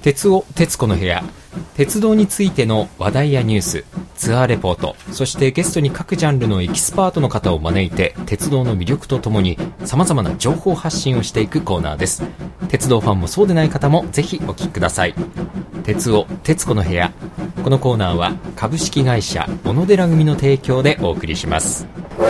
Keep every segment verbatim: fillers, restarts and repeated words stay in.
鉄尾鉄子の部屋、鉄道についての話題やニュース、ツアーレポート、そしてゲストに各ジャンルのエキスパートの方を招いて鉄道の魅力とともに様々な情報発信をしていくコーナーです。鉄道ファンもそうでない方もぜひお聞きください。鉄尾鉄子の部屋、このコーナーは株式会社小野寺組の提供でお送りします。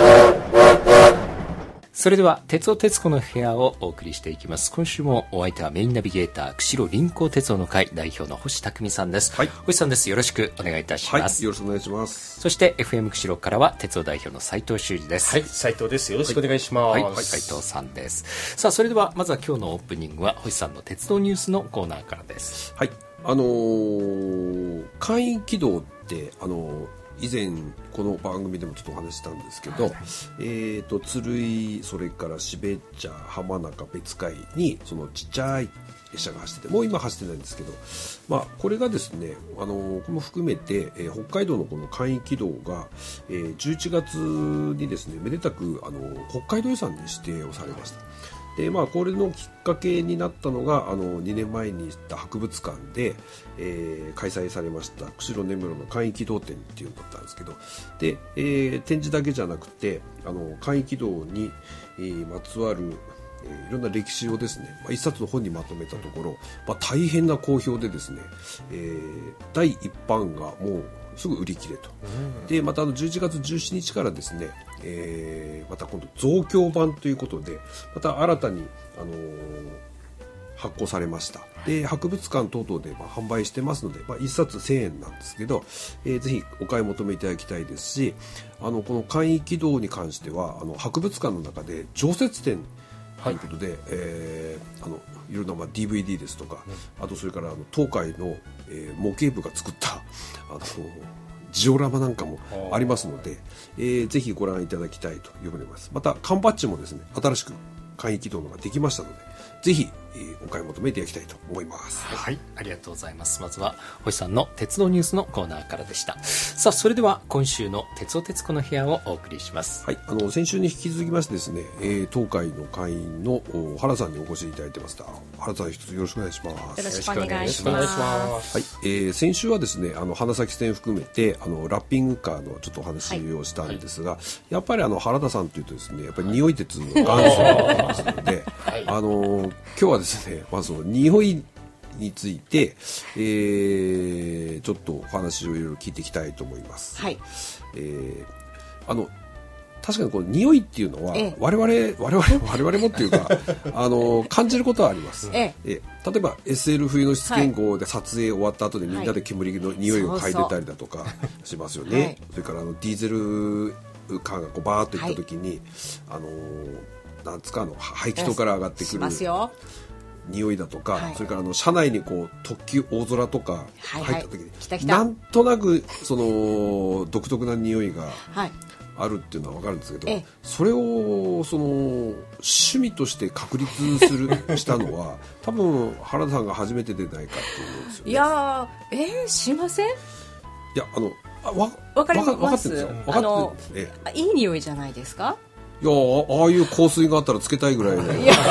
それでは鉄尾鉄子の部屋をお送りしていきます。今週もお相手はメインナビゲーター釧路臨港鉄道の会代表の星匠さんです、はい、星さんです。よろしくお願いいたします、 はい、よろしくお願いします。 そして エフエム 釧路からは鉄道代表の斉藤修二です。 はい、斉藤です。よろしくお願いします。 はいはい、斉藤さんです。さあ、それではまずは今日のオープニングは星さんの鉄道ニュースのコーナーからです。 はい、あのー、簡易軌道ってあのー以前この番組でもちょっとお話したんですけど、はい、えーと鶴居、それから標茶、浜中、別海にそのちっちゃい列車が走ってて、もう今走ってないんですけど、まあ、これがですね、あのこれも含めて、えー、北海道のこの簡易軌道が、えー、じゅういちがつにですね、めでたくあの北海道遺産に指定をされました。でまあ、これのきっかけになったのがあのにねんまえに行った博物館で、えー、開催されました釧路根室の簡易軌道展っていうのだったんですけど、で、えー、展示だけじゃなくてあの簡易軌道に、えー、まつわるえー、いろんな歴史をですね、まあ、一冊の本にまとめたところ、まあ、大変な好評でですね、えー、だいいっばんがもうすぐ売り切れと、うん、でまたあのじゅういちがつじゅうしちにちからですね、えー、また今度増強版ということでまた新たに、あのー、発行されました。で博物館等々でまあ販売してますので、まあ、いっさつせんえんなんですけど、えー、ぜひお買い求めいただきたいですし、あのこの簡易軌道に関してはあの博物館の中で常設展ということで、はい、えー、あのいろんなまあ ディーブイディー ですとか、うん、あとそれからあの東海の、えー、模型部が作ったあのジオラマなんかもありますので、えー、ぜひご覧いただきたいと思います。また缶バッジもですね、新しく簡易軌道のができましたので、ぜひ、えー、お買い求めていただきたいと思います。 はい、ありがとうございます。まずは星さんの鉄道ニュースのコーナーからでした。さあ、それでは今週の鉄道鉄子の部屋をお送りします。 はい、あの先週に引き続きましてですね、えー、東海の会員の原さんにお越しいただいてます。原さん、一つよろしくお願いします。 よろしくお願いします。 はい、えー、先週はですね、あの花咲線含めてあのラッピングカーのちょっとお話をしたんですが、はい、やっぱりあの原田さんというとですね、やっぱり匂い鉄の元祖ですので、はい、あの今日はですね、まあ、その匂いについて、えー、ちょっとお話をいろいろ聞いていきたいと思います。はい、えー、あの確かにこの匂いっていうのは、ええ、我々我々我々もっていうかあの感じることはあります。ええ、え例えば エスエル 冬の出現号で撮影終わった後でみんなで煙の匂いを嗅いでたりだとかしますよね。はい、それからあのディーゼルカーがこうバーッと行った時に、はい、あのなんつかあの排気筒から上がってくる匂いだとか、はい、それからあの車内にこう特急大空とか入った時に、はいはい、来た来たなんとなくその独特な匂いがあるっていうのは分かるんですけど、はい、それをその趣味として確立するしたのは多分原田さんが初めてでないかと思うんですよね。 いやー、えー、しません？いや、あのあわ分かります。 分かってるんですよ。分かってるんです。あの、ええ、いい匂いじゃないですか？ いや、ああいう香水があったらつけたいぐらいで。いや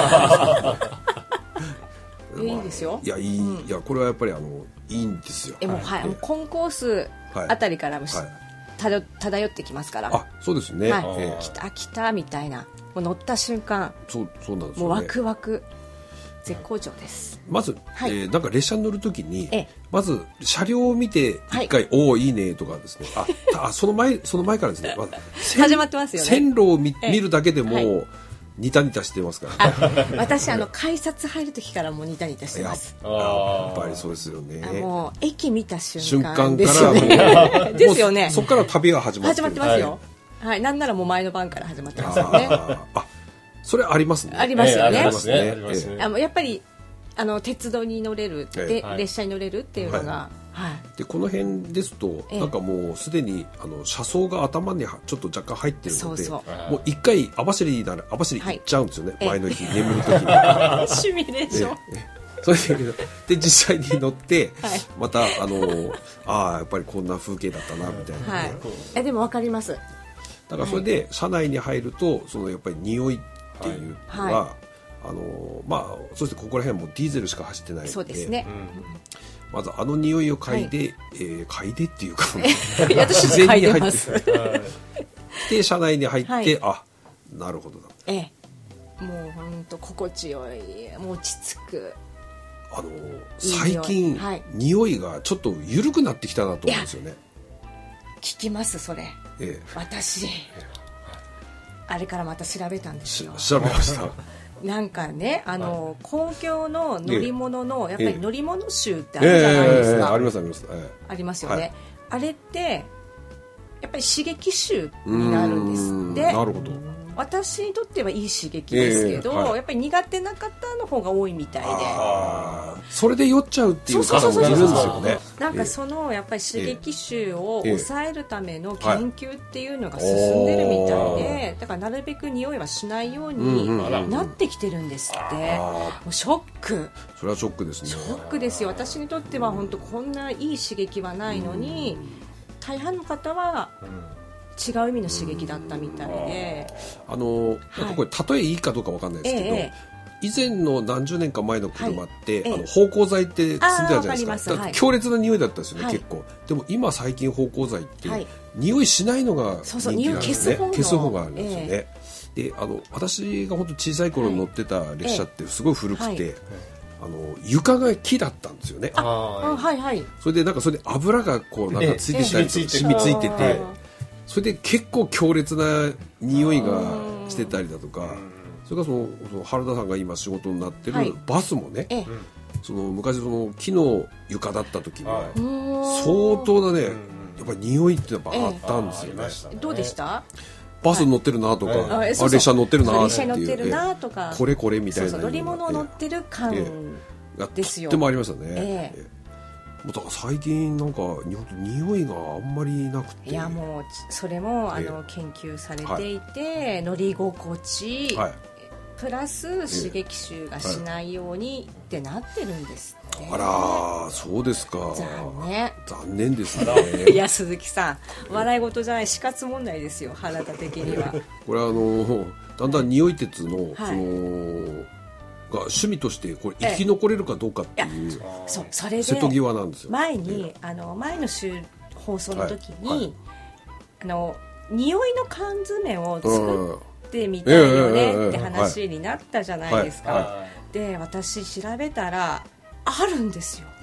いいですよ。 いや、いい、うん、いや、これはやっぱりあのいいんですよ。 え、もう、はい、もうコンコースあたりからも、はいはい、漂ってきますから。 あ、そうですね。はい、 えー、来た来たみたいな、もう乗った瞬間、 そうそうなんですよね。 もうワクワク。絶好調です。 まず、はい、えー、なんか列車に乗るときに、ええ、まず車両を見て一回、はい、おおいいねとかですね。あ、あその前その前からですね。まず始まってますよね。 線路を 見, 見るだけでも、はい、ニタニタしてますから。 私あの改札入る時からもうニタニタしてます。 や, やっぱりそうですよね。 もう駅見た瞬間ですよね。ですよね。 そこから旅が始まって始まってますよ。はい、はい、なんならもう前の晩から始まってますよね。 あそれありますね。 ありますよね。 ありますね。ありますね。 あのやっぱりあの鉄道に乗れる、で、はい、列車に乗れるっていうのが、 はいはい、でこの辺ですとなんかもうすでにあの車窓が頭にちょっと若干入ってるので、そうそうもう一回網走なら網走行っちゃうんですよね、はい、前の日眠る時にシミュレーションそれでで実際に乗って、はい、またあのああやっぱりこんな風景だったなみたいな、 はい、えでも分かります。 だからそれで車内に入るとそのやっぱり匂いっていうのは、はい、 あのまあそしてここら辺もディーゼルしか走ってないので、 そうですね、 まずあの匂いを嗅いで、はい、えー、嗅いでっていうか私自然に入ってで車内に入って、はい、あ、なるほどだ、 ええ、もう本当心地よい、もう落ち着く。 あの最近、はい、匂いがちょっと緩くなってきたなと思うんですよね。 聞きますそれ、ええ、私あれからまた調べたんですよ。 調べましたなんかね、あの、はい、公共の乗り物の、ええ、やっぱり乗り物集ってあるじゃないですか、ええええ、 ありますあります、ええ、 ありますよね、はい、あれってやっぱり刺激集になるんですって。 なるほど。 私にとってはいい刺激ですけど、えーはい、やっぱり苦手な方の方が多いみたいで、 あ、それで酔っちゃうっていう方もいるんですよね。 なんかそのやっぱり刺激臭を抑えるための研究っていうのが進んでるみたいで、だからなるべく匂いはしないようになってきてるんですって。もうショック。 それはショックですね。 ショックですよ。私にとっては本当こんないい刺激はないのに、大半の方は違う意味の刺激だったみたいで、 あのなんかこれ例えいいかどうかわかんないですけど、ええ、以前の何十年か前の車って、はい、あの芳香剤って積んでたじゃないですか。だから強烈な匂いだったんですよね、はい、結構。でも今最近芳香剤って、はい、匂いしないのが人気なんですね。消す方があるんですよね、ええ、であの私が本当小さい頃乗ってた列車ってすごい古くて、はいはい、あの床が木だったんですよね。 ああ、はいはい、 それでなんかそれで油がこうなんかついてたりとか染みついてて、それで結構強烈な匂いがしてたりだとか、それからそのその原田さんが今仕事になってるバスもね、はい、その昔その木の床だった時は相当なね、やっぱり匂いってやっぱあったんですよね。 どうでした？ バス乗ってるなとか、はい、あ、列車乗ってるなっていう、 列車乗ってるなとか、 これこれみたいな、 そうそう、乗り物乗ってる感ですよ。 とってもありましたね。ええ、だから最近なんか匂いがあんまりなくて、 いやもうそれもあの研究されていて、はい、乗り心地、はい、プラス刺激臭がしないようにってなってるんですって。 あら、そうですか。 残念残念ですね。 いや鈴木さん、笑い事じゃない、死活問題ですよ、原田的には。 これはあのだんだん匂い鉄の、はい、そのが趣味としてこれ生き残れるかどうかっていう、 ええ、そう、それで瀬戸際なんですよ。 前に、あの前の週放送の時に、はいはい、あの匂いの缶詰を作ってみたいよねって話になったじゃないですか、はいはいはい、で私調べたらあるんですよ。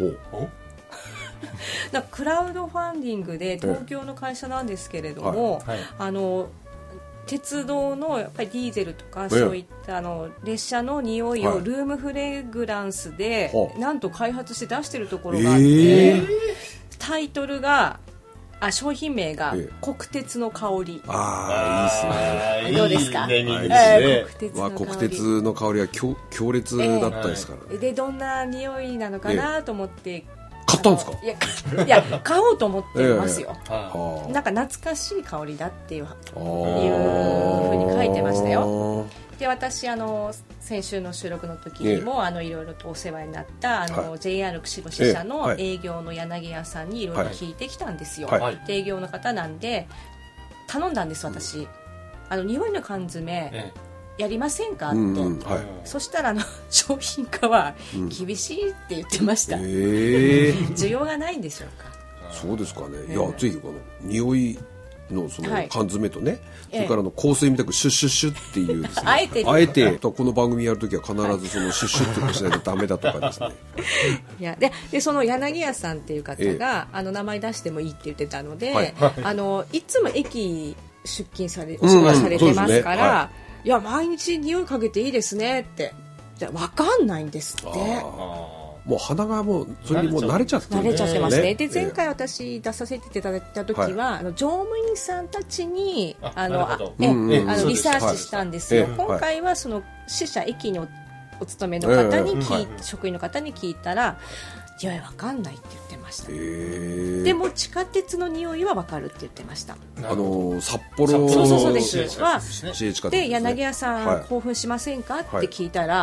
なんかクラウドファンディングで東京の会社なんですけれども、はいはい、あの鉄道のやっぱりディーゼルとかそういったあの列車の匂いをルームフレグランスでなんと開発して出してるところがあって、えー、タイトルがあ商品名が国鉄の香り。 ああ、いいですね。 どうですか？ いいですね。国鉄の香りは強、強烈だったですから、ね、 えー、でどんな匂いなのかなと思って、えー買ったんですか？ いや、いや買おうと思ってますよ、えー、なんか懐かしい香りだっていういうふうに書いてましたよ。で私あの先週の収録の時にも、えー、あのいろいろとお世話になったあの、はい、ジェイアール 釧路支社の営業の柳屋さんにいろいろ聞いてきたんですよ、はい、営業の方なんで頼んだんです私、うん、あの匂いの缶詰、えーやりませんかって、うんうん、はい、そしたらあの商品化は厳しいって言ってました、うん、えー、需要がないんでしょうか。 そうですかね、えー、いやぜひこの匂いのその缶詰とね、はい、それからの香水みたくシュッシュッシュッっていうですね、 あえてあえてこの番組やるときは必ずそのシュッシュッってしないとダメだとかですね。 いや で, でその柳家さんっていう方が、えー、あの名前出してもいいって言ってたので、はい、あのいつも駅出勤されお仕事されてますから、いや毎日匂いかけていいですねってじゃ分かんないんですって。 もう鼻がもうそれにもう慣れちゃってる、 ね、慣れちゃってますね。で前回私出させていただいた時は、はい、あの乗務員さんたちにあのあえ、うんうん、あのリサーチしたんですよ、はい、今回はその支社駅に お, お勤めの方に聞い、はい、職員の方に聞いたらいや分かんないって言ってました、えー、でも地下鉄の匂いは分かるって言ってました。 あの札幌のそうそうそうですはでで柳家さん、はい、興奮しませんかって聞いたら、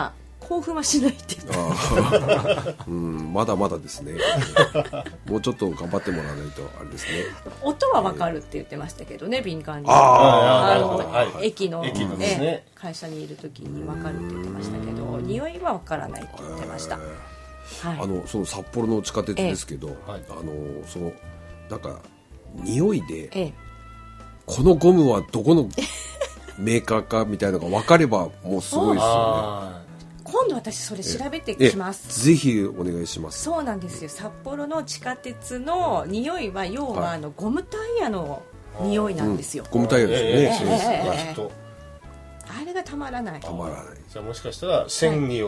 興奮はしないって言ってあ、うん、まだまだですねもうちょっと頑張ってもらわないとあれですね。 音は分かるって言ってましたけどね、敏感に。 ああの、 はいはい、 駅の、 駅のですね、 会社にいる時に分かるって言ってましたけど、匂いは分からないって言ってました。はい、 あのその札幌の地下鉄ですけど、ええ、あのそのなんか匂いで、ええ、このゴムはどこのメーカーかみたいなのが分かればもうすごいですよね。 今度私それ調べてきます。 ぜひお願いします。 そうなんですよ。札幌の地下鉄の匂いは要はあのゴムタイヤの匂いなんですよ。 うん、ゴムタイヤですよね。えー、そうです、 えー、あれがたまらない。 たまらない。 じゃあもしかしたら線によって、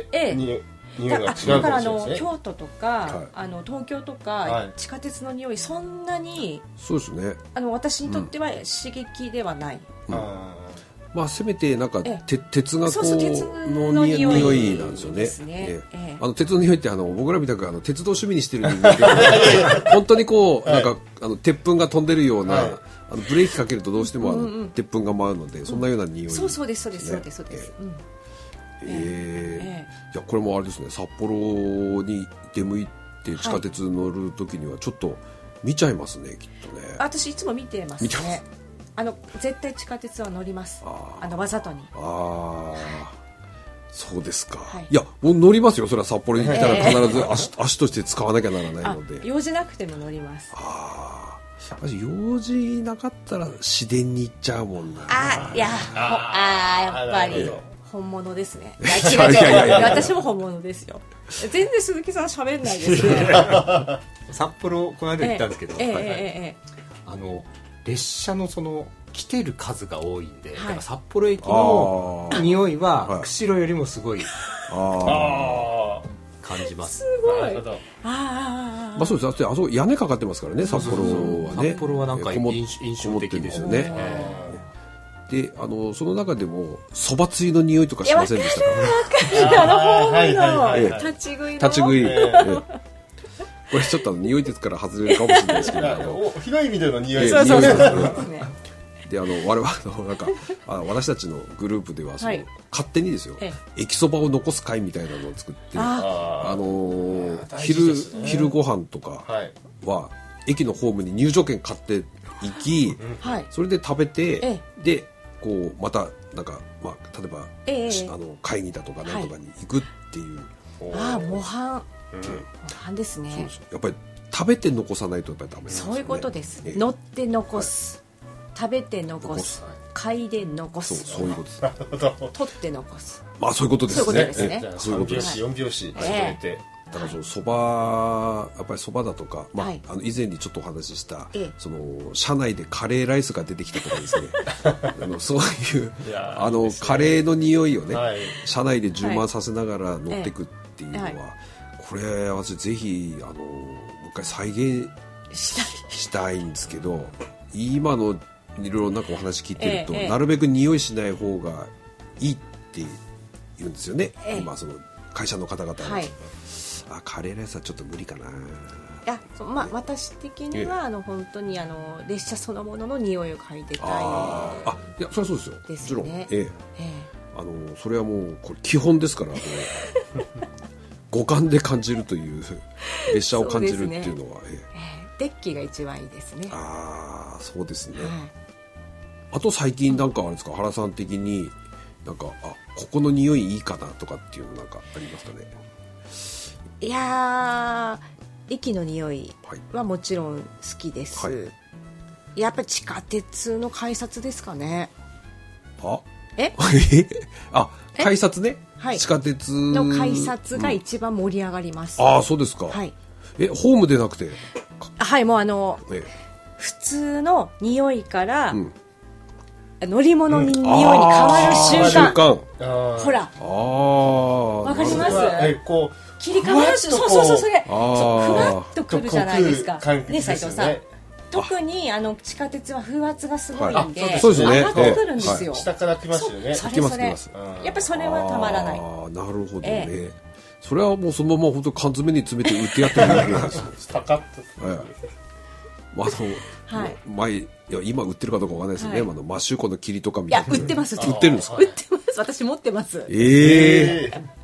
はい、えー、匂い匂いが違うかもしれないですね。だからあの京都とか、はい、あの東京とか、はい、地下鉄の匂いそんなにそうですね。 あの私にとっては刺激ではない。 うん、あまあ、せめてなんかて鉄がこうの匂いなんですよね。ええ、あの鉄の匂いってあの僕らみたくあの鉄道趣味にしてる人間で本当にこうなんかあの鉄粉が飛んでるような、はい、あのブレーキかけるとどうしてもあの、うんうん、鉄粉が舞うので、うん、そんなような匂い、ね、 そうそうですそうですそうですそうです。ええええ、いやこれもあれですね、札幌に出向いて地下鉄乗る時にはちょっと見ちゃいますね、はい、きっとね。 私いつも見てますね。見てます。あの絶対地下鉄は乗ります。ああのわざとに。ああ、そうですか。はい、いやもう乗りますよ。それは札幌に来たら必ず足、えー、足として使わなきゃならないので。 用事なくても乗ります。 ああ、用事なかったら市電に行っちゃうもんな。 あいやああやっぱり本物ですね。いや違う違う違う私も本物ですよ。全然鈴木さん喋んないですね。 札幌この間行ったんですけど、 えーえーえー、あの列車のその来てる数が多いんで、はい、だから札幌駅の匂いは釧路よりもすごいあ感じます。 すごい。 あまあそうです。だってあそこ屋根かかってますからね、札幌はね。 札幌はなんか印象的ですよね。 で、あのその中でもそばつゆの匂いとかしませんでしたか？ わかるわかる。立ち食いの立ち食い。これちょっと匂い鉄から外れるかもしれないですけど広い意味での匂いですね。であの我々のなんかあ私たちのグループではその、はい、勝手にですよ、ええ、駅そばを残す会みたいなのを作って、あ、あのー、昼昼ご飯とかは、はい、駅のホームに入場券買って行き、はい、それで食べて、ええ、でこうまたなんか、まあ、例えば、ええ、あの会議だとかなんとかに行くっていう、 はい、あ模範模範ですね。 そうです。やっぱり食べて残さないとやっぱりダメなんですよね。 そういうことです。ええ、乗って残す、はい、食べて残す、嗅いで残す、 そう、そういうことです。 取って残す。 まあそういうことですね。 そういうことですね。 そういうことです。よん拍子揃えて。 だからそのそばやっぱりそばだとか、まあ、はい、あの以前にちょっとお話しした、ええ、その車内でカレーライスが出てきたとかですねあのそういうあの、ね、カレーの匂いをね、はい、車内で充満させながら乗っていくっていうのは、はい、これ私ぜひあのもう一回再現したいしたいんですけど、今のいろいろなんかお話聞いてると、ええ、なるべく匂いしない方がいいって言うんですよね、ええ、今その会社の方々は、はい、あカレーライスはちょっと無理かな。いや、まあ、私的にはあの本当にあの列車そのものの匂いを嗅いでたい。 ああ、いやそれはそうですよ。 ですね。もちろん、ええええ、あのそれはもうこれ基本ですから五感で感じるという列車を感じるっていうのは、 ええ、デッキが一番いいですね。 ああ、そうですね、はい、あと最近なんかあれですか、原さん的になんかあここの匂いいいかなとかっていうのなんかありますかね。 いやー、駅の匂いはもちろん好きです、はい、やっぱり地下鉄の改札ですかね。 あえあ、改札ね、はい、地下鉄の改札が一番盛り上がります、 うん、ああそうですか、はい、えホームでなくて、 はい、もうあの、ええ、普通の匂いから、うん、乗り物に匂いに変わる瞬間、うん、瞬間ほらあわかります。えこう切り替わるし、そうそうそう、それそうふわっとくるじゃないですかね、斉藤さん。特にあの地下鉄は風圧がすごいんで、 そうですね、 上がってくるんですよ、 はい、下から来ますよね。 それそれやっぱりそれはたまらない。ああ、なるほどね、ええ、それはもうそのまま本当缶詰に詰めて売ってやってるだけなんですよパカッと、はい、まああの、はい、前いや今売ってるかどうかわかんないですよね、はい、あのマシューコの霧とかみたいな。 いや売ってます、 売ってるんですか。 売ってます、私持ってます。 ええー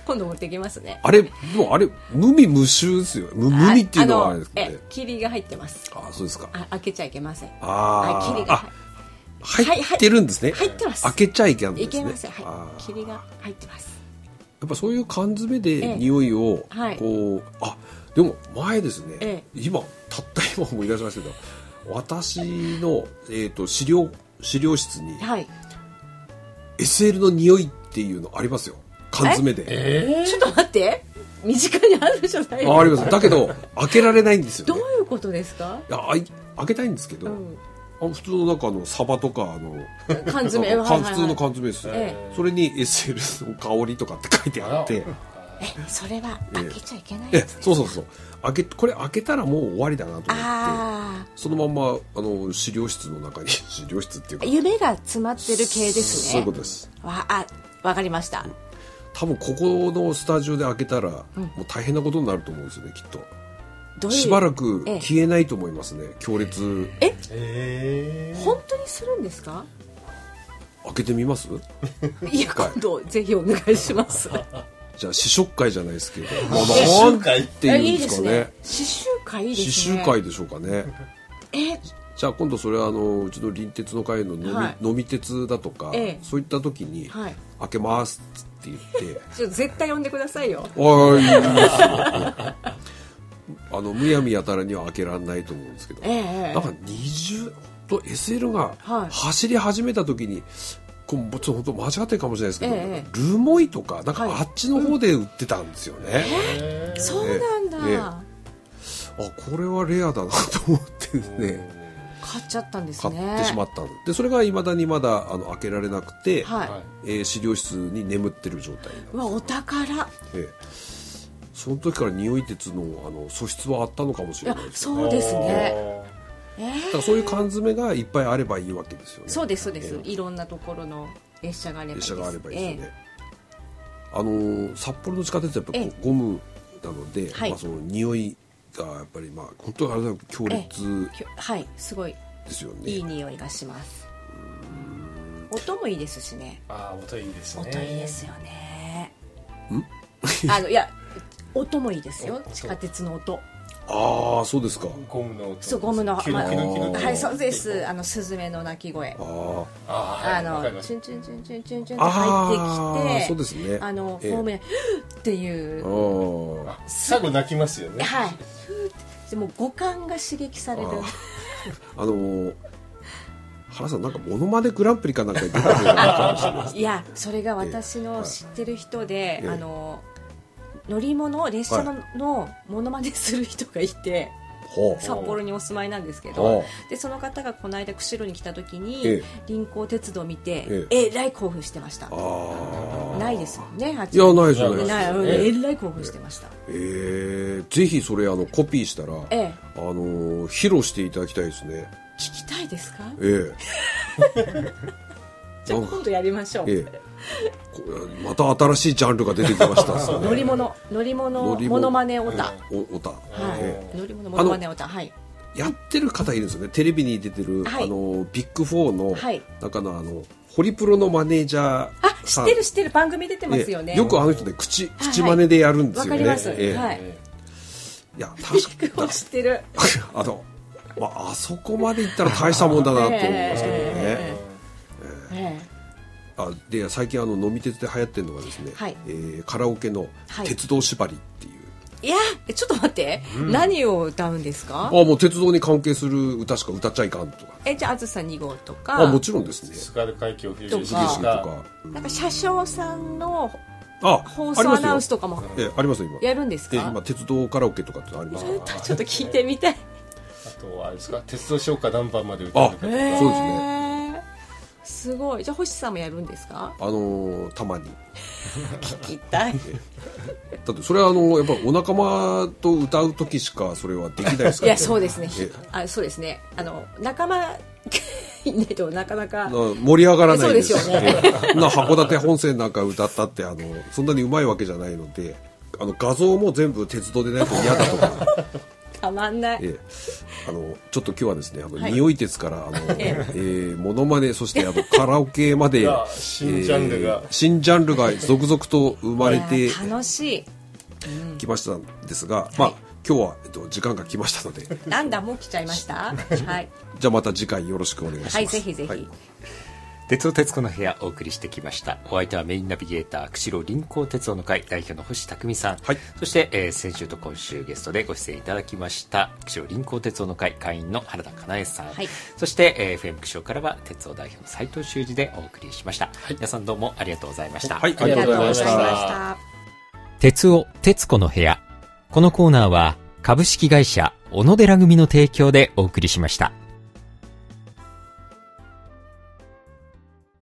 今度持ってきますね。 あれもうあれ無味無臭ですよ。無味っていうのはあれですけどね。 霧が入ってます。 あ、そうですか。 あ、開けちゃいけません。 ああ、霧が入ってるんですね。 入ってます。 開けちゃいけないんですね。 いけません。はい。霧が入ってます。 やっぱそういう缶詰で匂いをこう、あ、でも前ですね。今たった今思い出しましたけど、私のえっと資料資料室に エスエル の匂いっていうのありますよ。缶詰で。 えー、ちょっと待って。身近にあるじゃないですか。 あ、あります。だけど開けられないんですよね。 どういうことですか？ いや、開けたいんですけど、うん、あ普通のなんかあのサバとかあの缶詰、 普通の缶詰です、ええ、それに エスエル の香りとかって書いてあって、 え、それは開けちゃいけないやつですか？ ええ、そうそうそう。開けこれ開けたらもう終わりだなと思って、そのままあの資料室の中に資料室っていうか夢が詰まってる系ですね。 そういうことです。 わあ、わかりました。 多分ここのスタジオで開けたら、うん、もう大変なことになると思うんですよね、きっと。どういうしばらく消えないと思いますね、ええ、強烈。 ええー、本当にするんですか？ 開けてみます？ いや、今度ぜひお願いします。 じゃあ試食会じいですけど、 まあ、なんていうんですかね。 試食会いいですね。 試食会でしょうかね。 え、 じゃあ今度それはあのうちの隣鉄の会の飲み、はい、飲み鉄だとか、ええ、そういった時に、はい、開けますって言ってちょっと絶対呼んでくださいよ。 おいいいですよ。あのむやみやたらには開けられないと思うんですけど、ええ、なんかにじゅうと エスエル が走り始めた時に、はい、こうちょっと間違ってるかもしれないですけど、ええ、ルモイとかなんかあっちの方で売ってたんですよね。 えー、そうなんだ、ええ、あ、 これはレアだなと思ってですね、 買っちゃったんですね。 買ってしまったで、それがいまだにまだあの開けられなくて、はい、えー、資料室に眠ってる状態なんです。 うわ、お宝、 ええ、その時から匂い鉄のあの素質はあったのかもしれないですね。そうですね。 えー、だからそういう缶詰がいっぱいあればいいわけですよね。 そうですそうです、えー、いろんなところの列車があればいいです。 列車があればいいですよね。えー、あの札幌の地下鉄はやっぱゴムなので、えー、まあ、その匂いがやっぱりまあ本当にあれだけ強烈、えー、 はい、すごいですよね。 いい匂いがします。音もいいですしね。 あ、音いいですね。 音いいですよね。 ん？ あのいや、音もいいですよ。地下鉄の音。 ああ、そうですか。 ゴムの音。 そう、ゴムの、まあ、はい、そうです。あのスズメの鳴き声。ああ、あのチュンチュンチュンチュンチュンチュンって入ってきて、 そうですね。 あのフォームっていう。 最後泣きますよね。 はい。でも五感が刺激される。 あの原さん、なんかモノマネグランプリかなんか出たかもしれない。 いや、それが私の知ってる人で、あの乗り物列車 の,、はい、のモノマネする人がいて、札幌にお住まいなんですけど、でその方がこの間釧路に来た時に、ええ、臨港鉄道を見て、ええ、えらい興奮してました。ないですよね。 いや、ないですよね。 えらい興奮してました。 えー、ぜひそれあのコピーしたら、ええ、あの披露していただきたいですね。 聞きたいですか？ ええじゃあ今度やりましょう。ええ、 また新しいジャンルが出てきました。 乗り物乗り物モノマネオタ、 オタ、 乗り物モノマネオタ、はい。 やってる方いるんですよね。テレビに出てる、はい、あのビッグフォーの、はい、中のあのホリプロのマネージャーさん、あ、知ってる知ってる、番組出てますよね。 よくあの人で口口真似でやるんですよね。わ、はい、かります。 えー、はい。 いや、確かに知ってる。 あの、まあ、あそこまでいったら大したもんだなと思いますけどね。えーえーあで最近あの飲み鉄で流行ってるのがですね、はい、えー、カラオケの鉄道縛りっていう、はい、 いやちょっと待って、うん、何を歌うんですか？ あ、もう鉄道に関係する歌しか歌っちゃいかんとか。 え、じゃああずさに号とか。 あ、もちろんですね。 津軽海峡冬とか、なんか車掌さんの放送アナウンスとかもえありますよ今。 やるんですか？ え今鉄道カラオケとかってありますか？ ちょっと聞いてみたい。 あとはあれですか、鉄道唱歌何番まで歌えるかとか。 そうですね。 すごい。じゃあ星さんもやるんですか？ あのー、たまに聞きたい。 だってそれはあのやっぱお仲間と歌う時しかそれはできないですから、 ね、いやそうですね。あ、そうですね。あの仲間いないとなかなか盛り上がらないです。 そうですよね。 な函館本線なんか歌ったってあのそんなにうまいわけじゃないので、あの画像も全部鉄道でないと嫌だとか。 たまんない。ええ、 あのちょっと今日はですね、あの、はい、匂い鉄からあの、えー、モノマネ、そしてあのカラオケまで新ジャンルが、 えー、新ジャンルが続々と生まれて楽しいきましたんですが、はい、まあ今日は、えっと、時間が来ましたのでなんだもう来ちゃいましたはい、 じゃあまた次回よろしくお願いします。 はい、ぜひぜひ、はい、 鉄尾鉄子の部屋お送りしてきました。お相手はメインナビゲーター釧路臨港鉄尾の会代表の星匠さん、はい、そして、えー、先週と今週ゲストでご出演いただきました釧路臨港鉄尾の会会員の原田かなえさん、はい、そして、えー、エフエム 釧路からは鉄尾代表の斉藤修二でお送りしました、はい、皆さんどうもありがとうございました。 はい、ありがとうございました。 鉄尾鉄子の部屋、このコーナーは株式会社小野寺組の提供でお送りしました。